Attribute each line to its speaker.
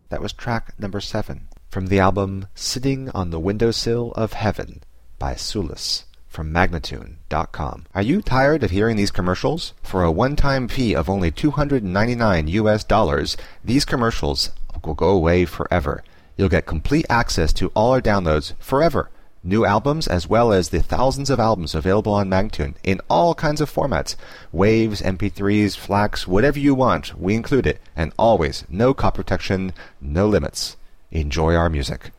Speaker 1: That was track number 7 from the album Sitting on the Windowsill of Heaven by Soulless from Magnatune.com. Are you tired of hearing these commercials? For a one-time fee of only $299, these commercials will go away forever. You'll get complete access to all our downloads forever. New albums as well as the thousands of albums available on Magnatune in all kinds of formats. Waves, MP3s, FLACs, whatever you want, we include it. And always, no copy protection, no limits. Enjoy our music.